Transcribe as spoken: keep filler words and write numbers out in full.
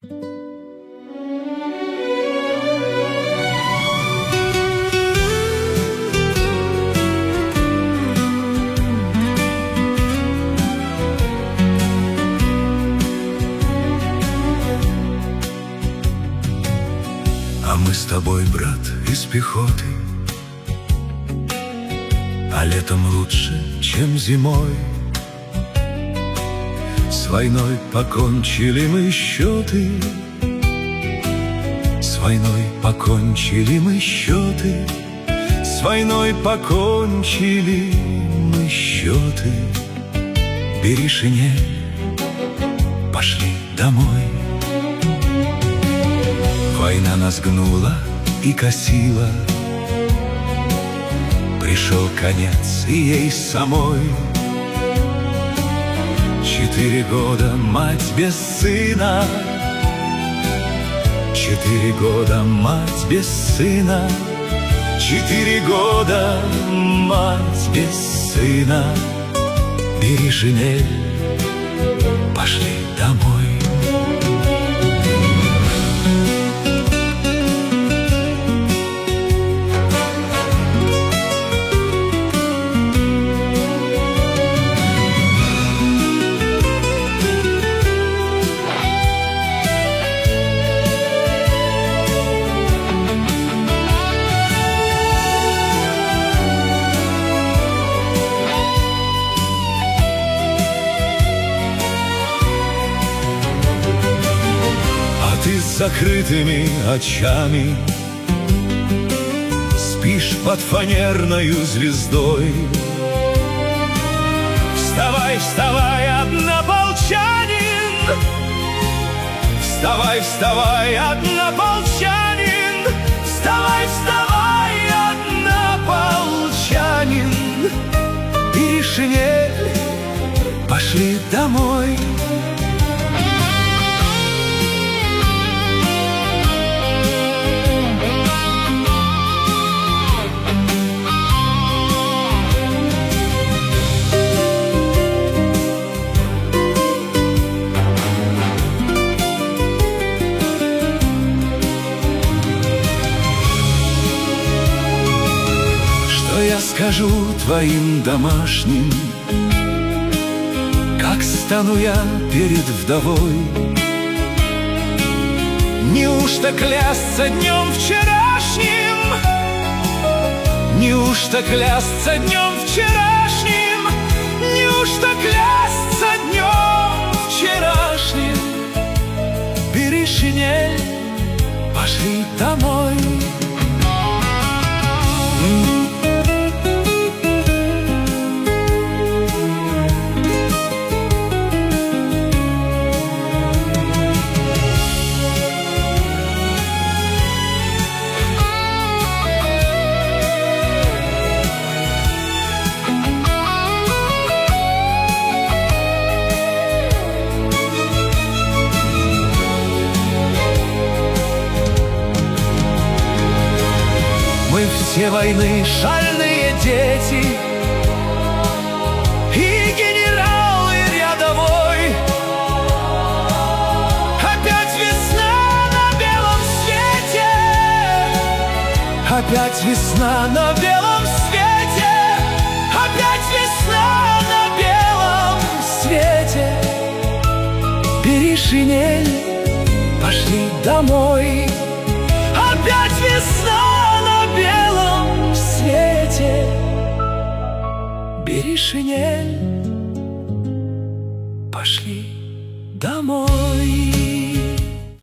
А мы с тобой, брат, из пехоты, а летом лучше, чем зимой. С войной покончили мы счеты, с войной покончили мы счеты, с войной покончили мы счеты. Бери шинель, пошли домой. Война нас гнула и косила, пришел конец и ей самой. Четыре года мать без сына, четыре года мать без сына, четыре года мать без сына. Бери шинель, пошли домой. Ты с закрытыми очами спишь под фанерною звездой. Вставай, вставай, однополчанин! Вставай, вставай, однополчанин! Вставай, вставай, однополчанин! Бери шинель, пошли домой. Я скажу твоим домашним, как стану я перед вдовой. Неужто клясться днем вчерашним? Неужто клясться днем вчерашним? Неужто клясться днем вчерашним? Бери шинель, пошли домой. Мы все войны шальные дети, и генерал, и рядовой. Опять весна на белом свете, опять весна на белом свете, опять весна на белом свете. Бери шинель, пошли домой. Опять весна на белом свете. Бери шинель, пошли домой.